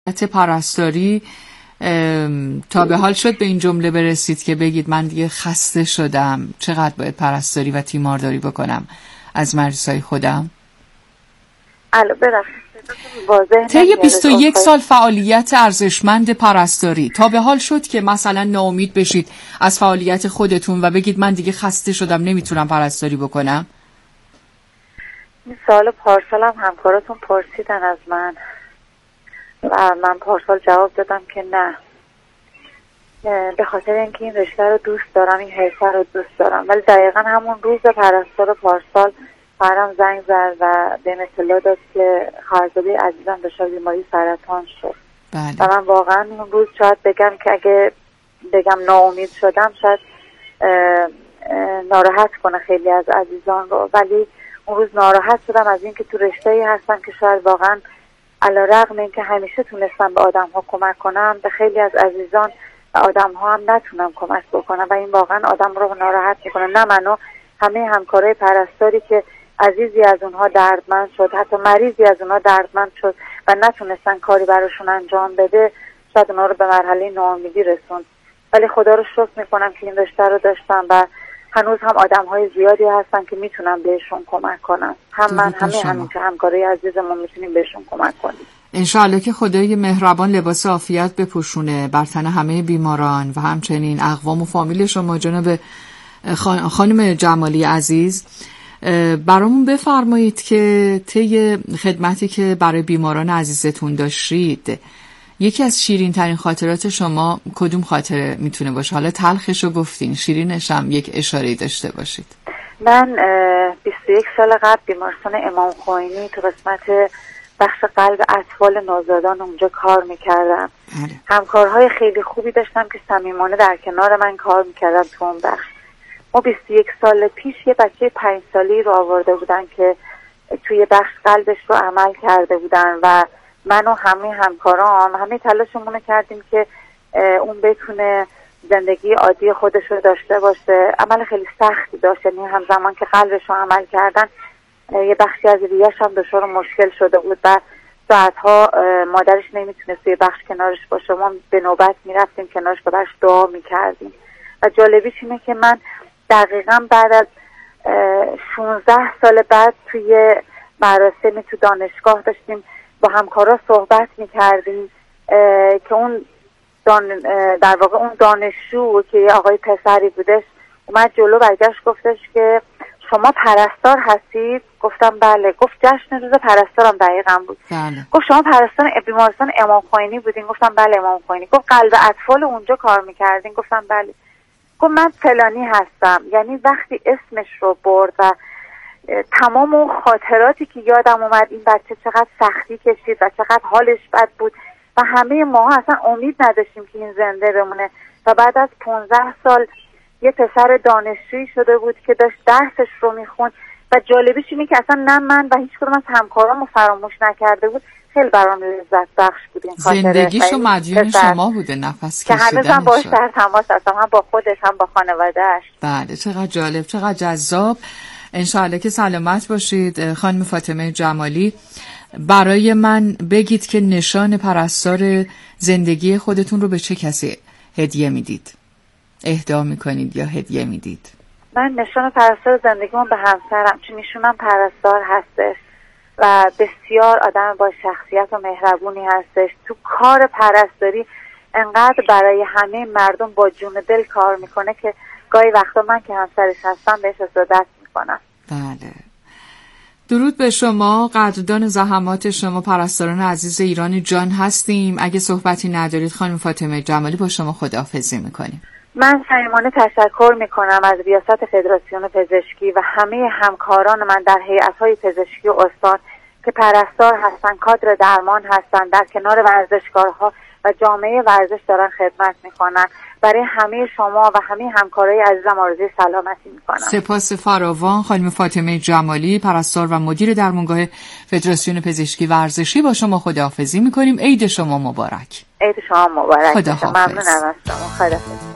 پرستاری تا به حال شد به این جمله برسید که بگید من دیگه خسته شدم، چقدر باید پرستاری و تیمارداری بکنم از مریضای خودم؟ طی 21 سال فعالیت ارزشمند پرستاری تا به حال شد که مثلا ناامید بشید از فعالیت خودتون و بگید من دیگه خسته شدم نمیتونم پرستاری بکنم؟ این سال پارسال هم همکاراتون پرسیدن از من و من پارسال جواب دادم که نه، به خاطر اینکه این رشته رو دوست دارم، این حرفه رو دوست دارم. ولی دقیقا همون روز پرستار پارسال خواهرم زنگ زد و به اطلاع داد که خواهرزاده عزیزم دچار بیماری سرطان شد. بله. و من واقعا اون روز شاید بگم که اگه بگم ناامید شدم شاید ناراحت کنه خیلی از عزیزان رو، ولی اون روز ناراحت شدم از اینکه تو رشته‌ای هستم که شاید واقعا علی‌رغم اینکه همیشه تونستم به آدم‌ها کمک کنم، به خیلی از عزیزان و آدم‌ها هم نتونم کمک بکنم و این واقعا آدم رو ناراحت می‌کنه. نه منو، همه همکارای پرستاری که عزیزی از اونها دردمند شد، حتی مریضی از اونها دردمند شد و نتونستن کاری براشون انجام بده، شاید اونها رو به مرحله ناامیدی رسوند. ولی خدا رو شکر می‌کنم که این رشته رو داشتم و هنوز هم آدم‌های زیادی هستن که میتونم بهشون کمک کنم. هم من همین که همکارای عزیزمون میتونیم بهشون کمک کنیم. انشاءالله که خدای مهربان لباس عافیت بپوشونه بر تن همه بیماران و همچنین اقوام و فامیل شما. جناب خانم جمالی عزیز، برامون بفرمایید که طی خدمتی که برای بیماران عزیزتون داشتید، یکی از شیرین ترین خاطرات شما کدوم خاطره میتونه باشه؟ حالا تلخشو گفتین، شیرینش هم یک اشاره‌ای داشته باشید. من 21 سال قبل بیمارستان امام خمینی تو قسمت بخش قلب اطفال نوزادان اونجا کار میکردم. همکارهای خیلی خوبی داشتم که صمیمانه در کنار من کار میکردن تو اون بخش. ما 21 سال پیش یه بچه 5 سالی رو آورده بودن که توی بخش قلبش رو عمل کرده بودن و من و همه همکارام همه تلاشمون کردیم که اون بتونه زندگی عادی خودش رو داشته باشه. عمل خیلی سختی داشت، یعنی همزمان که قلبش رو عمل کردن یه بخشی از ریه‌اش هم دچار مشکل شده بود و ساعتها مادرش نمیتونست توی بخش کنارش باشه. ما به نوبت میرفتیم کنارش و براش دعا میکردیم و جالبیش اینه که من دقیقاً بعد از 16 سال بعد توی مراسمی تو دانشگاه داشتیم با همکارا صحبت میکردیم که اون در واقع اون دانشجو که یه آقای پسری بودش اومد جلو برگشت گفتش که شما پرستار هستید؟ گفتم بله. گفت جشن روز پرستارم دقیقاً بود. بله. گفت شما پرستار بیمارستان امام خمینی بودین؟ گفتم بله امام خمینی. گفت قلب اطفال اونجا کار میکردین؟ گفتم بله. گفت من فلانی هستم. یعنی وقتی اسمش رو برد و تمام اون خاطراتی که یادم اومد، این بچه چقدر سختی کشید و چقدر حالش بد بود و همه ما اصلا امید نداشتیم که این زنده بمونه و بعد از 15 سال یه پسر دانشجویی شده بود که داشت درسش رو میخوند و جالبیش اینه که اصلا نه من و هیچ کدوم از همکارامو فراموش نکرده بود. خیلی برام لذت بخش بود این خاطره. زندگیشو مدیون شما بوده، نفس که کشیدنش. هنوزم باش در تماس هستم، هم با خودش هم با خانواده‌اش. بله، چقدر جالب، چقدر جذاب. انشاءالله که سلامت باشید. خانم فاطمه جمالی، برای من بگید که نشان پرستار زندگی خودتون رو به چه کسی هدیه میدید؟ اهدا میکنید یا هدیه میدید؟ من نشان پرستار زندگیمون به همسرم، چون ایشونم پرستار هستش و بسیار آدم با شخصیت و مهربونی هستش. تو کار پرستاری انقدر برای همه مردم با جون و دل کار میکنه که گاهی وقتا من که همسرش هستم بهش حسادت میکنم. بله. درود به شما. قدردان زحمات شما پرستاران عزیز ایران جان هستیم. اگه صحبتی ندارید خانم فاطمه جمالی، با شما خداحافظی میکنیم. من صمیمانه تشکر میکنم از ریاست فدراسیون پزشکی و همه همکاران من در هیئت‌های پزشکی و استان که پرستار هستن، کادر درمان هستن، در کنار ورزشکارها و جامعه ورزش دارن خدمت میکنن. برای همه شما و همه همکارای عزیزم آرزوی سلامتی میکنم. سپاس فراوان. خانم فاطمه جمالی، پرستار و مدیر درمانگاه فدراسیون پزشکی ورزشی، با شما خداحافظی میکنیم. عید شما مبارک. عید شما مبارک. خداحافظ. ممنونم از شما. خداحافظ.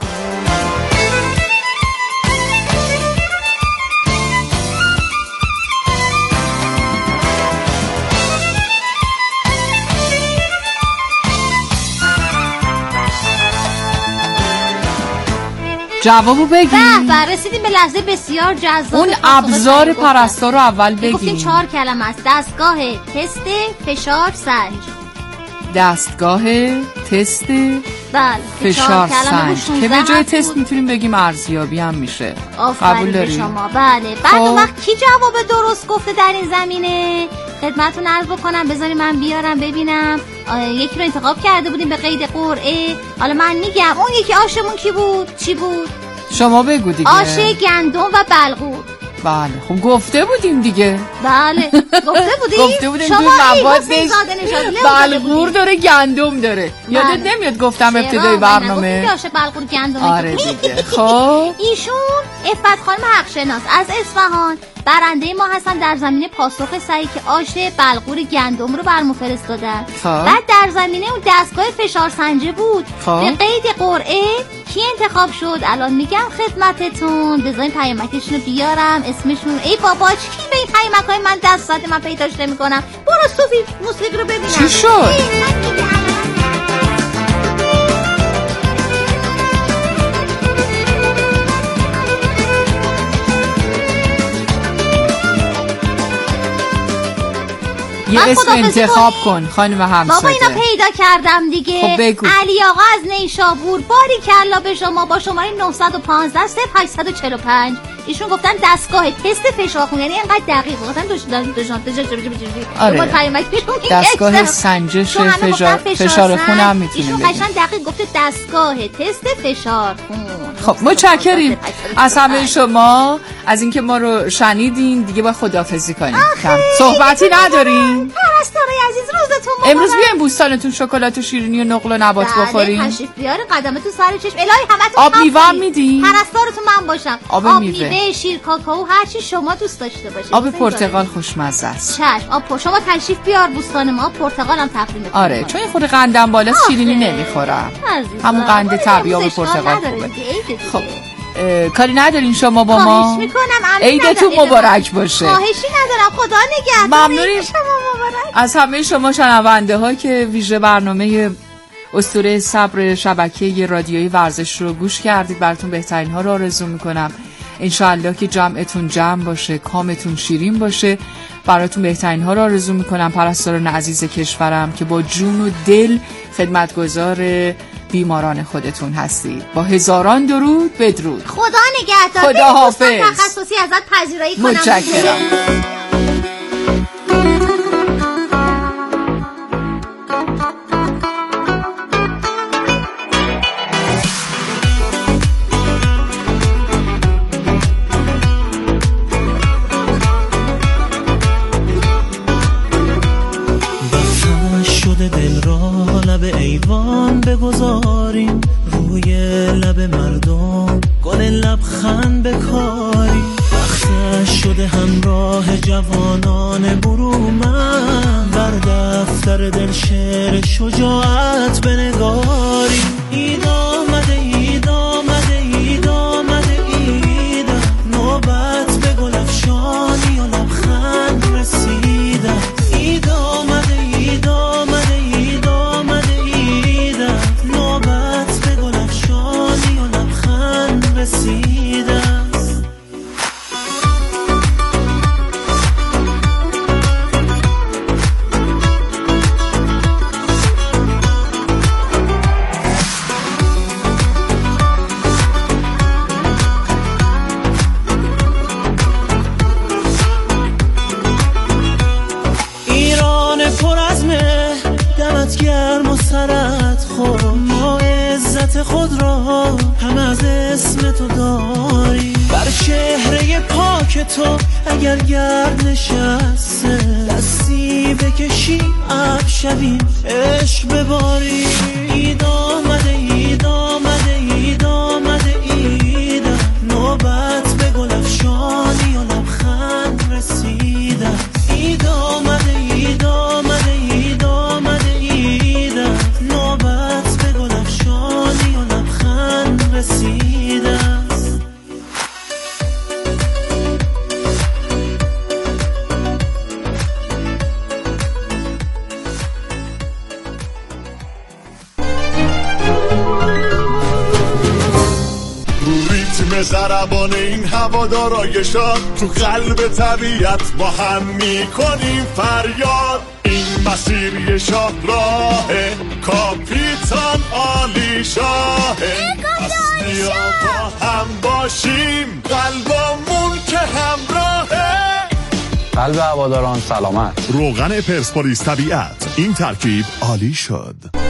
جوابو بگی. رسیدیم به لحظه بسیار جذاب. اون ابزار پرستار رو اول بگیم. گفتیم 4 کلمه است. دستگاه تست فشار سنج. دستگاه تست فشار سنج که به جای تست میتونیم بگیم ارزیابی هم میشه. قبول داری؟ شما بله. بعد اون وقت کی جواب درست گفته در این زمینه؟ خدمتتون عرض بکنم، بذارید من بیارم ببینم. یکی رو انتخاب کرده بودیم به قید قرعه. حالا من میگم اون یکی آشمون کی بود؟ چی بود؟ شما بگو دیگه. آش، گندم و بلغور. بله خب گفته بودیم دیگه. بله گفته بودیم شما موادش بلغور داره گندم داره. یادت نمیاد گفتم ابتدای برنامه؟ گفتیم آش بلغور گندم. آره دیگه. خب ایشون عفت خانم حقشناس از اصفهان برنده ما هستن در زمینه پاسخ صحیح که آش بلغور گندم رو برمون فرستادن. بعد در زمینه اون دستگاه فشار سنجی بود. به قید قرعه کی انتخاب شد؟ الان میگم خدمتتون. بذارین پیامکشون رو بیارم اسمشون. ای بابا کی به این پیامکای من دست زده؟ من پیداش نمی‌کنم. برو صوفی موسیقی رو ببینم. چی شد؟ یه اسم انتخاب کن خانم همساده. بابا اینا پیدا کردم دیگه. خب بگو. علی آقا از نیشابور. باری کلا به شما با شماره 915 0845. ایشون گفتن دستگاه تست فشار خون، یعنی اینقدر دقیق گفتن دستگاه سنجش فشار خون هم میتونیم ایشون قشنگ دقیق گفته دستگاه تست فشار خون. خب متشکریم از همه شما از اینکه ما رو شنیدین. دیگه با خداحافظی کنیم. صحبتی نداریم. پرستارای عزیز روزتون مبارک. امروز بیاین بوستانتون شکلات و شیرینی و نقل و نبات بخوریم. تشریف بیارین قدمتون سر چشم. الهی همتون آب میوه میدی؟ پرستارتون من باشم. آب میوه، شیر، کاکائو، هر چی شما دوست داشته باشید. آب پرتقال خوشمزه است. چشم. شما تشریف بیار بوستان ما، پرتقال هم تقدیم می‌کنم. آره چون این خود قندم بالا شیرینی نمیخورم. همون قند طبیعی آب پرتقال خوبه. خب کاری ندارین شما با ما؟ خواهش میکنم. عیدتون مبارک باشه. خواهشی ندارم. خدا نگهدار. ممنونیم از همه شما شنونده ها که ویژه برنامه اسطوره صبر شبکه رادیویی ورزش رو گوش کردید. براتون بهترین ها رو آرزو میکنم. انشاءالله که جمعتون جمع باشه، کامتون شیرین باشه. براتون بهترین ها رو آرزو میکنم. پرستاران عزیز کشورم که با جون و دل خدمتگزار بیماران خودتون هستید. با هزاران درود بدرود. خدا نگهدار. خدا حافظ. تخصصی ازت پذیرایی کنم. متشکرم. دل را لب ایوان بگذاریم، روی لب مردم گل لبخند بکاریم. وقت شده همراه جوانان برومند بر دفتر دل شعر شجاعت بنگاریم. اید آمده اید آمده اید آمده اید، نوبت به گل افشانی و لبخند رسیده. اید آمده اید آمده اید آمده اید، نوبت به گل افشانی و لبخند رسیده. خود را هم از اسم تو داریم، بر چهره پاک تو اگر گرد نشسته دستی بکشی اب شویم عشق بباریم. اید آمده اید آمده اید آمده اید، نوبت به گل افشانی و لبخند رسیده. اید آمده اید آمده اید آمده اید، نوبت به گل افشانی و لبخند رسیده. همه ضربان این هوادارای شاد تو قلب طبیعت با هم میکنیم فریاد. این مسیر یه شاهراه کاپیتان عالی شاهه، پس بیا با هم باشیم قلبمون که همراهه. قلب هواداران سلامت. روغن پرسپولیس طبیعت، این ترکیب عالی شد.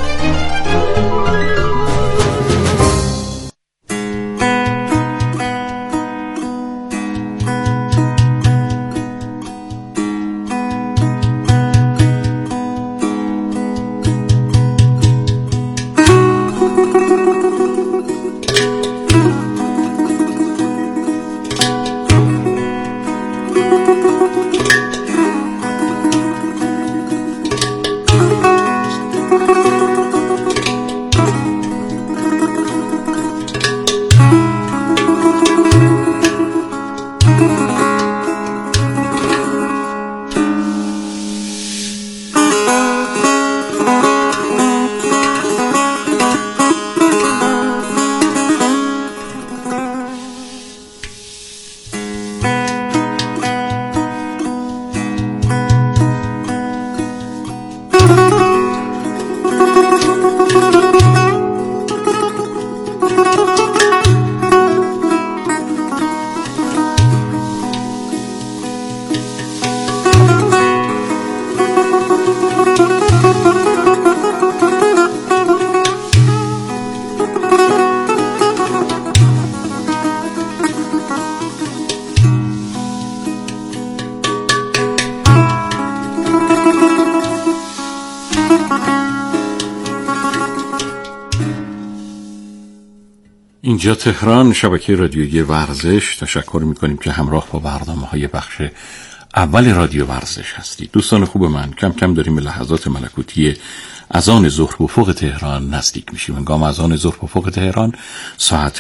اینجا تهران، شبکه رادیویی ورزش. تشکر میکنیم که همراه با برنامه‌های بخش اول رادیو ورزش هستید. دوستان خوب من، کم کم داریم به لحظات ملکوتی اذان ظهر بافق تهران نزدیک میشیم. هنگام اذان ظهر بافق تهران ساعت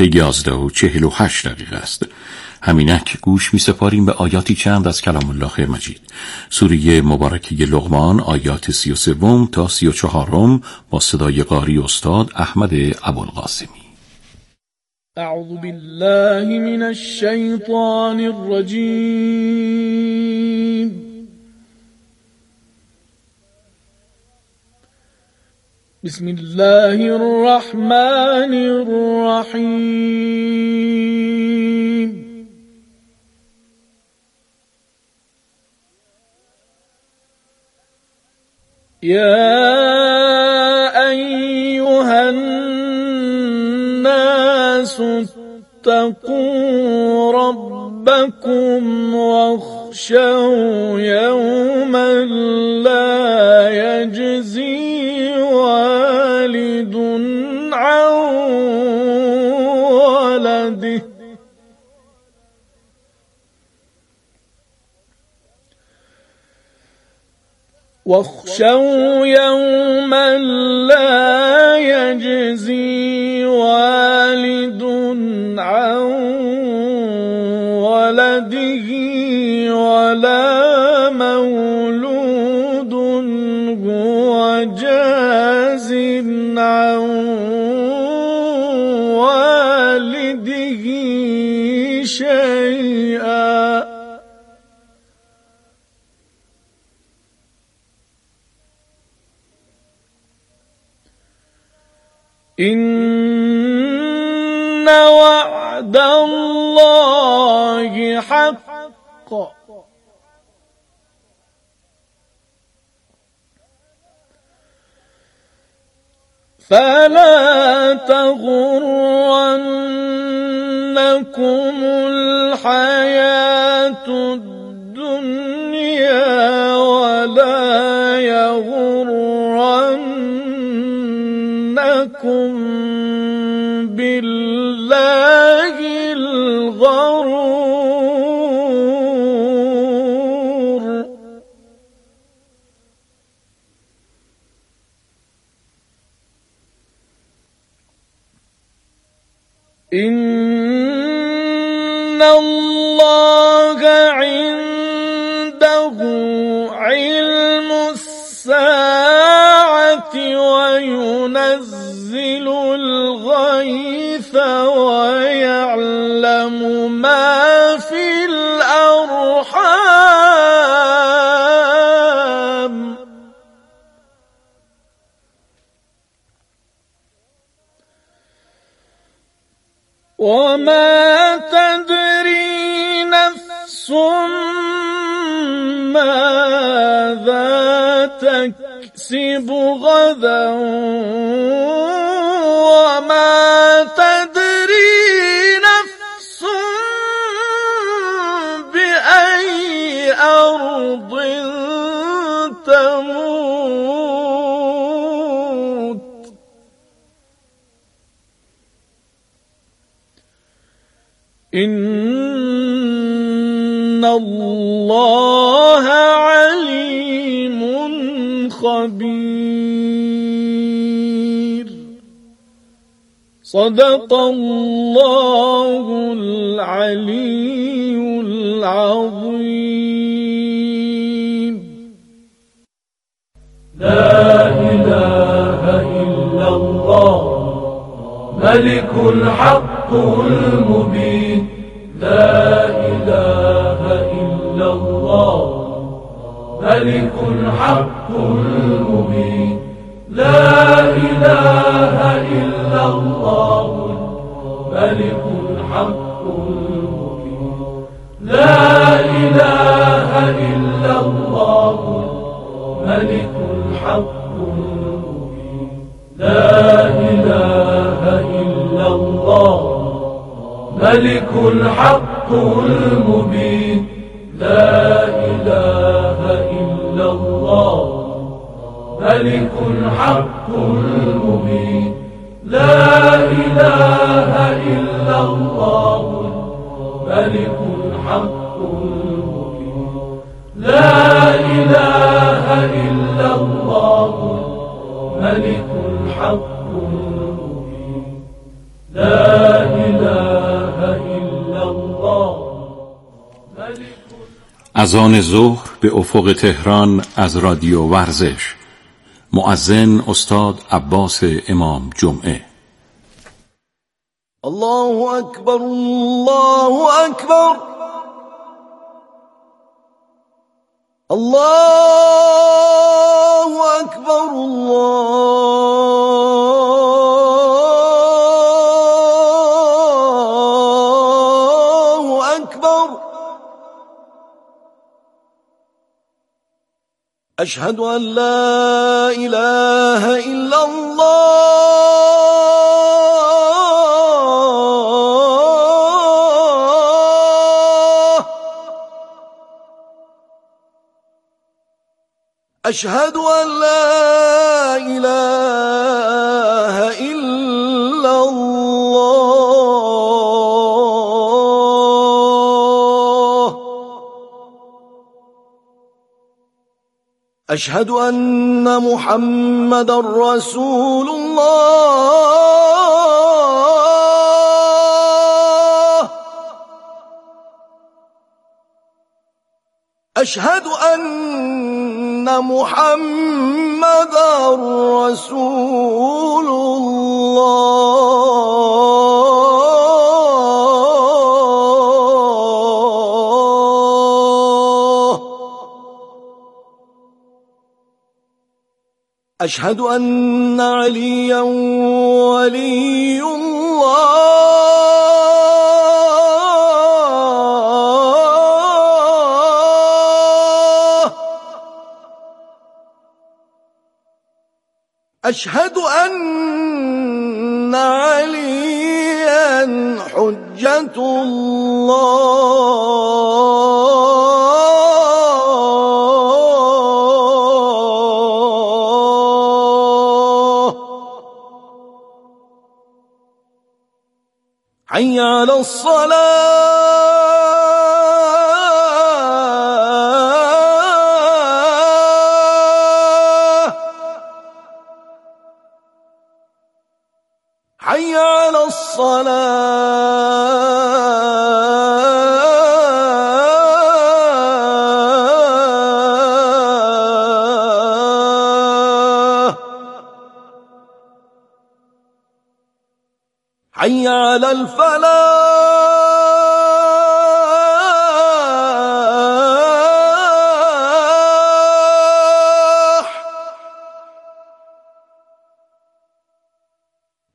11:48 است. همینک گوش می‌سپاریم به آیاتی چند از کلام الله مجید، سوره مبارکه لقمان، آیات 33 تا 34 با صدای قاری استاد احمد ابوالقاسمی. اعوذ بالله من الشیطان الرجیم. بسم الله الرحمن الرحیم. یا ایها الناس اتقوا ربكم واخشوا يوما لا يجزي والد عن ولده واخشوا يوما لا يجزي والد عن ولده ولا مولود هو جاز عن والده شيئا إن وعد الله حق فلا تغرنكم الحياة الدنيا ولا يغرنكم بالله الغرور إن الله عنده علم الساعة وينزل الغيث ويعلم ما في الأرحام وما تدري نفس ماذا تكسب غدا وما تدري نفس بأي أرض تموت إن الله عليم خبير. صدق الله العلي العظيم. لا إله إلا الله ملك الحق المبين. لا إله إلا الله ملك الحق المبين. لا إله إلا الله ملك الحق المبين. لا إله إلا الله ملك الحق المبين. لا إله إلا الله ملك الحق المبين. لا إله إلا الله ملك الحق المبين. لا إله إلا الله ملك الحق المبين. لا إله إلا الله ملك الحق المبين. لا إله إلا الله. اذان ظهر به افق تهران از رادیو ورزش. مؤذن استاد عباس امام جمعه. الله أكبر الله أكبر الله أكبر الله أكبر. أشهد أن لا إله إلا الله. أشهد أن لا إله إلا الله. أشهد أن محمدًا رسول الله. أشهد أن محمدًا رسول الله. أشهد أن عليا ولي الله. أشهد أن عليا حجة الله. حي على الصلاة. حي على الصلاة. حي على الفلاح.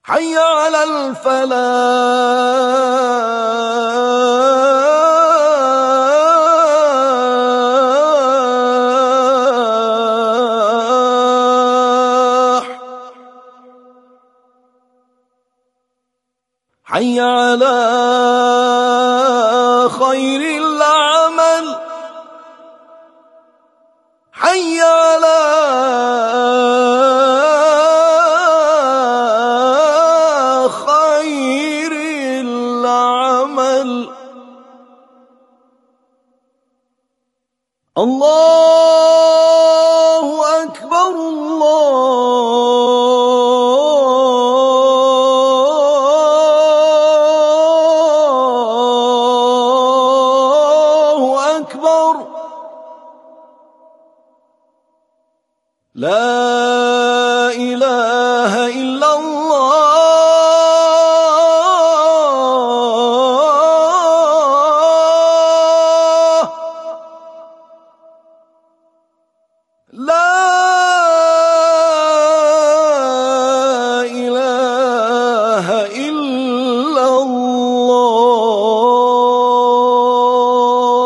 حي على الفلاح حي على خير العمل حي على خير العمل الله أكبر الله أكبر لا إله إلا الله لا إله إلا الله.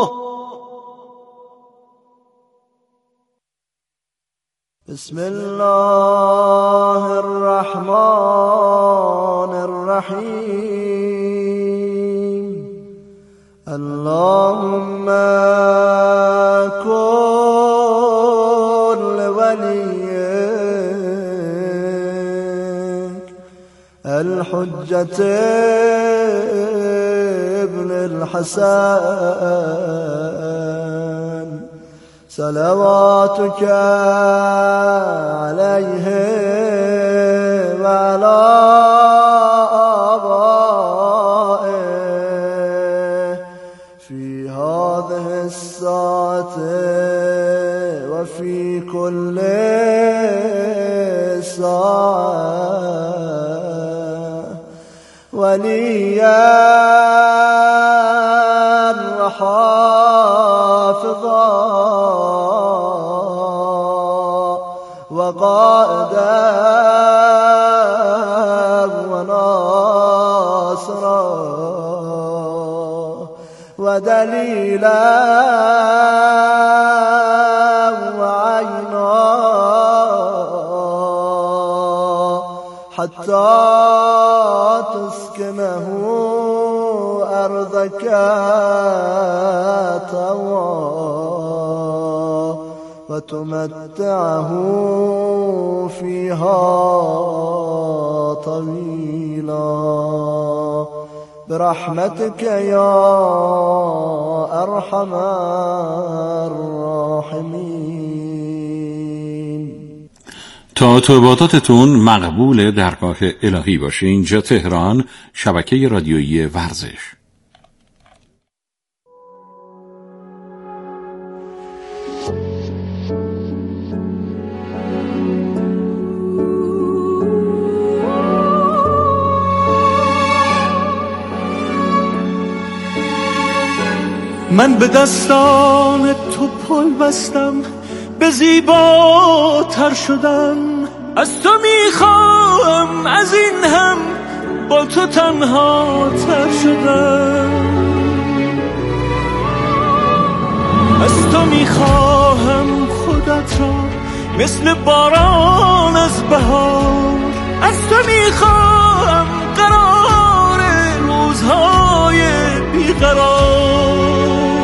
بسم الله الرحمن الرحيم. اللهم كن لوليك الحجة ابن الحسن صلواتك عليه وعلى آبائه في هذه الساعة وفي كل ساعة وليا وحافظا وقائدا وناصرا ودليلا وعينا حتى تسكنه أرضك طوعا وتمتعه فيها طويلا برحمتك يا أرحم الراحمين. تا توباتاتتون مقبول درگاه الهی باشه. اینجا تهران، شبکه رادیویی ورزش. من به دستان تو پل بستم، به زیباتر شدن از تو میخواهم، از این هم با تو تنها تر شدن. از تو میخواهم خودت را مثل باران از بهار، از تو میخواهم قرار روزهای بیقرار.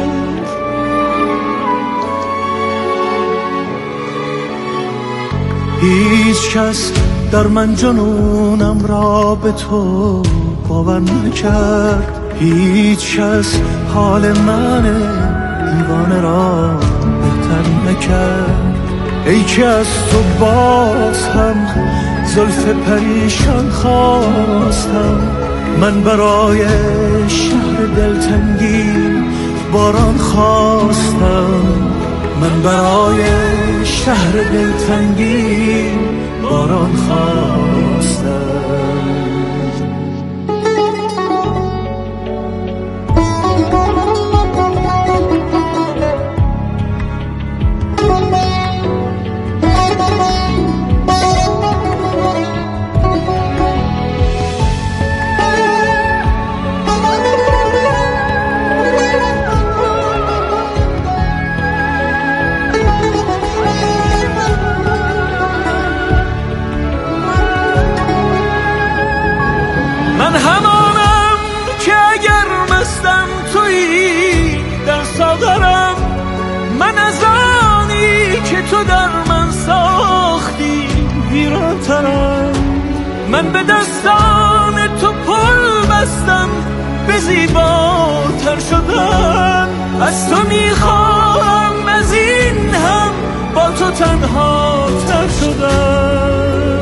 هیچ کس در من جنونم را به تو باور نکرد، هیچ کس حال من دیوانه را بهتر نکرد. ای که از تو باز هم زلف پریشان خواستم، من برای شهر دلتنگی باران خواستم، من برای شهر دلتنگی باران خواستم. من به دستان تو پل بستم به زیباتر شدن. از تو میخواهم از این هم با تو تنها تر شدن.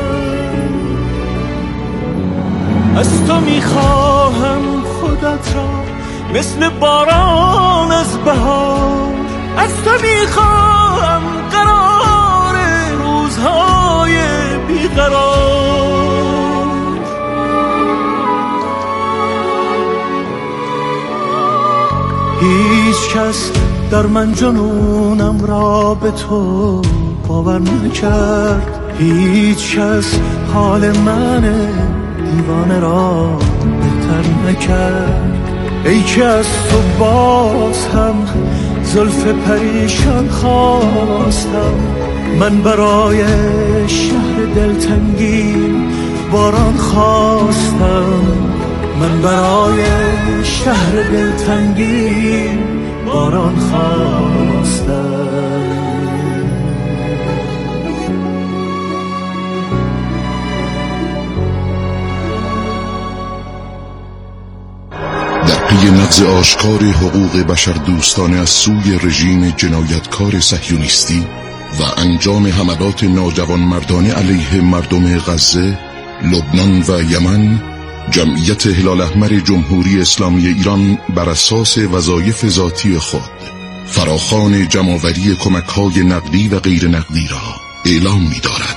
از تو میخواهم خودت را مثل باران از بهار. از تو میخواهم قرار روزهای بیقرار. هیچ کس در من جنونم را به تو باور نکرد. هیچ کس حال من دیوانه را بهتر نکرد. ای که از تو باز هم زلف پریشان خواستم. من برای شهر دلتنگی باران خواستم. من برای شهر دلتنگی باران خواستم. پی نقض آشکار حقوق بشر دوستانه از سوی رژیم جنایتکار صهیونیستی و انجام حملات ناجوانمردانه علیه مردم غزه، لبنان و یمن، جمعیت هلال احمر جمهوری اسلامی ایران بر اساس وظایف ذاتی خود فراخوان جمع‌آوری کمک‌های نقدی و غیر نقدی را اعلام می‌دارد.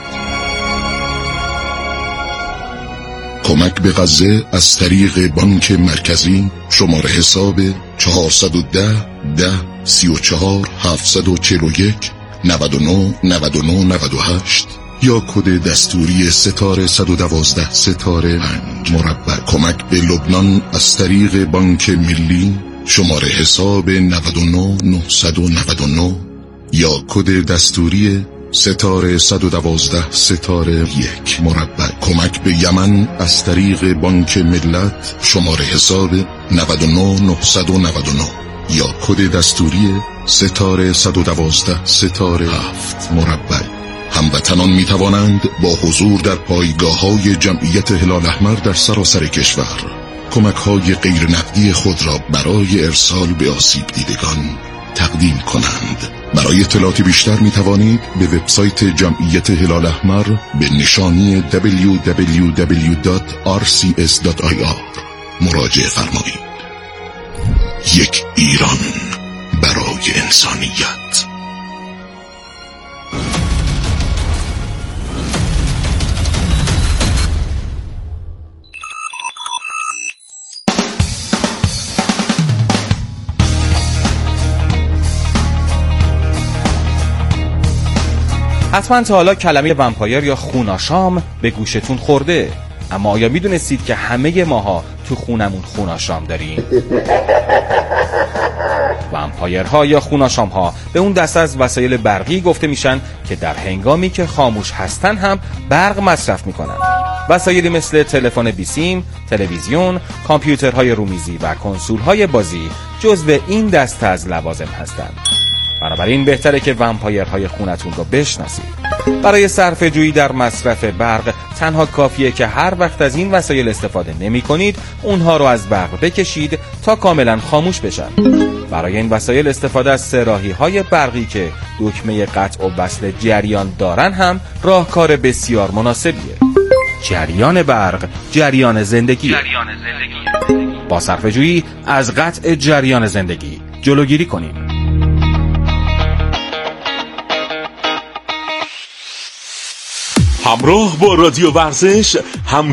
کمک به غزه از طریق بانک مرکزی شماره حساب 410 10 34 741 99 99 98 یا کد دستوری ستاره 112 ستاره 5 مربع. کمک به لبنان از طریق بانک ملی شماره حساب 99 999 یا کد دستوری ستاره 112 ستاره 1 مربع. کمک به یمن از طریق بانک ملت شماره حساب 99 999 یا کد دستوری ستاره 112 ستاره 7 مربع. هموطنان می توانند با حضور در پایگاه‌های جمعیت هلال احمر در سراسر کشور کمک‌های غیر نقدی خود را برای ارسال به آسیب دیدگان تقدیم کنند. برای اطلاعات بیشتر می توانید به وبسایت جمعیت هلال احمر به نشانی www.rcs.ir مراجعه فرمایید. یک ایران برای انسانیت. حتما تا حالا کلمه ومپایر یا خوناشام به گوشتون خورده، اما آیا میدونستید که همه ماها تو خونمون خوناشام داریم؟ ومپایرها یا خوناشامها به اون دسته از وسایل برقی گفته میشن که در هنگامی که خاموش هستن هم برق مصرف میکنن. وسایلی مثل تلفن بیسیم، تلویزیون، کامپیوترهای رومیزی و کنسولهای بازی جزو این دسته از لوازم هستند. بنابراین بهتره که ومپایرهای خونتون رو بشناسید. برای صرفه جویی در مصرف برق تنها کافیه که هر وقت از این وسایل استفاده نمی کنید اونها رو از برق بکشید تا کاملا خاموش بشن. برای این وسایل استفاده از سراحی‌های برقی که دکمه قطع و وصل جریان دارن هم راهکار بسیار مناسبیه. جریان برق، جریان زندگی. با صرفه جویی از قطع جریان زندگی جلوگیری کنیم. همراه با رادیو ورزش هم